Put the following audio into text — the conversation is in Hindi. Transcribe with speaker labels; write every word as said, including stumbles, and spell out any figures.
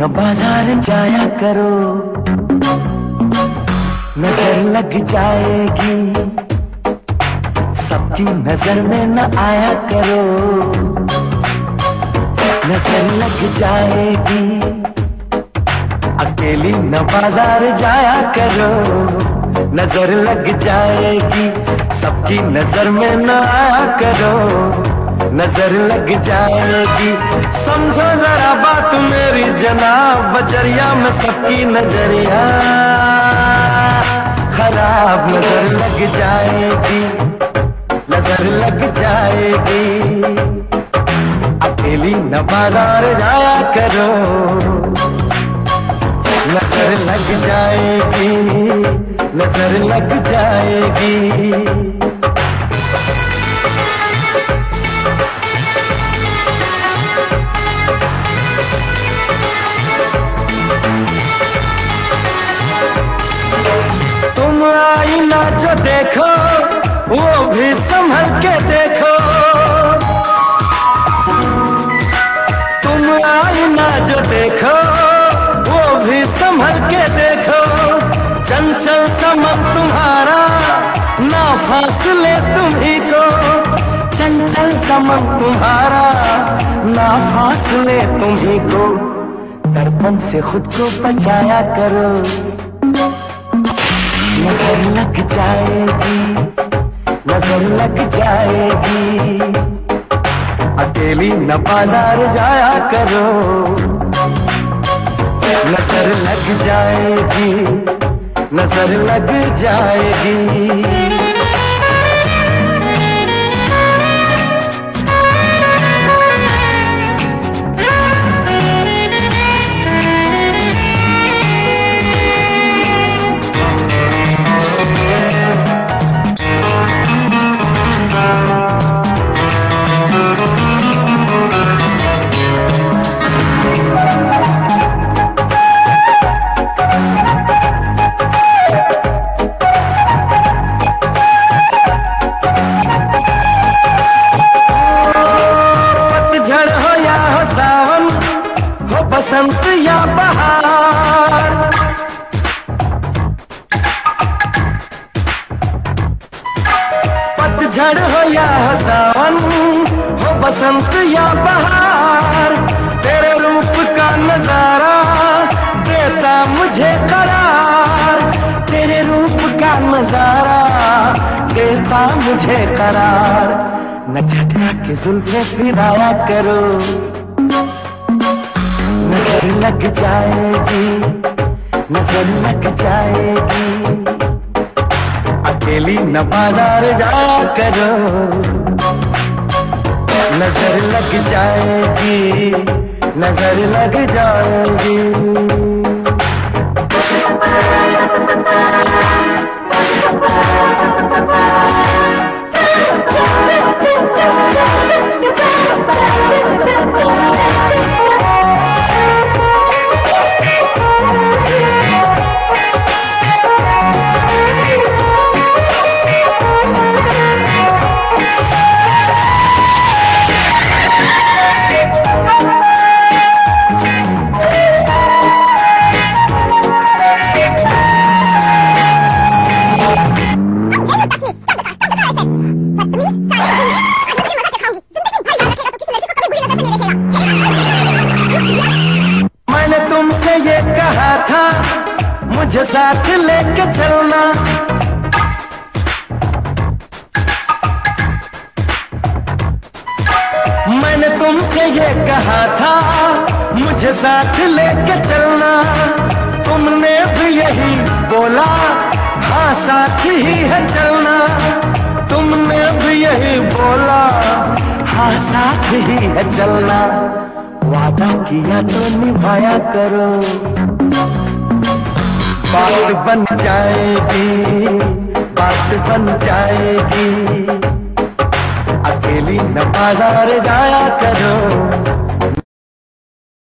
Speaker 1: न बाजार जाया करो, नजर लग जाएगी, सबकी नजर में न आया करो, नजर लग जाएगी, अकेली न बाजार जाया करो, नजर लग जाएगी, सबकी नजर में न आया करो, नजर लग जाएगी। समझो जरा बात मेरी जनाब, बजरिया में सबकी नजरिया खराब, नजर लग जाएगी, नजर लग जाएगी, अकेली न बाजार जाया करो, नजर लग जाएगी, नजर लग जाएगी। तुम आईना जो देखो वो भी संभल के देखो, तुम आईना जो देखो वो भी संभल के देखो, चंचल चमक तुम्हारा ना फासले तुम्ही को, चंचल चमक तुम्हारा ना फासले तुम्ही को, दर्पण से खुद को बचाया करो, नजर लग जाएगी, नजर लग जाएगी, अकेली न बाजार जाया करो, नजर लग जाएगी, नजर लग जाएगी। बसंत या बहार, पतझड़ हो या सावन, हो बसंत या बहार, तेरे रूप का नजारा देता मुझे करार, तेरे रूप का नजारा देता मुझे करार, न झटका के जुल्फे फिराया करो, नजर लग जाएगी, नजर लग जाएगी, अकेली न बाजार जाया करो, नजर लग जाएगी, नजर लग जाएगी। मैंने तुमसे ये कहा था मुझे साथ लेके चलना, मैंने तुमसे ये कहा था मुझे साथ लेके चलना, तुमने भी यही बोला हाँ साथ ही है चलना, तुमने भी यही बोला हाँ साथ ही है चलना, वादा किया तो निभाया करो, बात बन जाएगी, बात बन जाएगी, अकेली न बाजार जाया करो,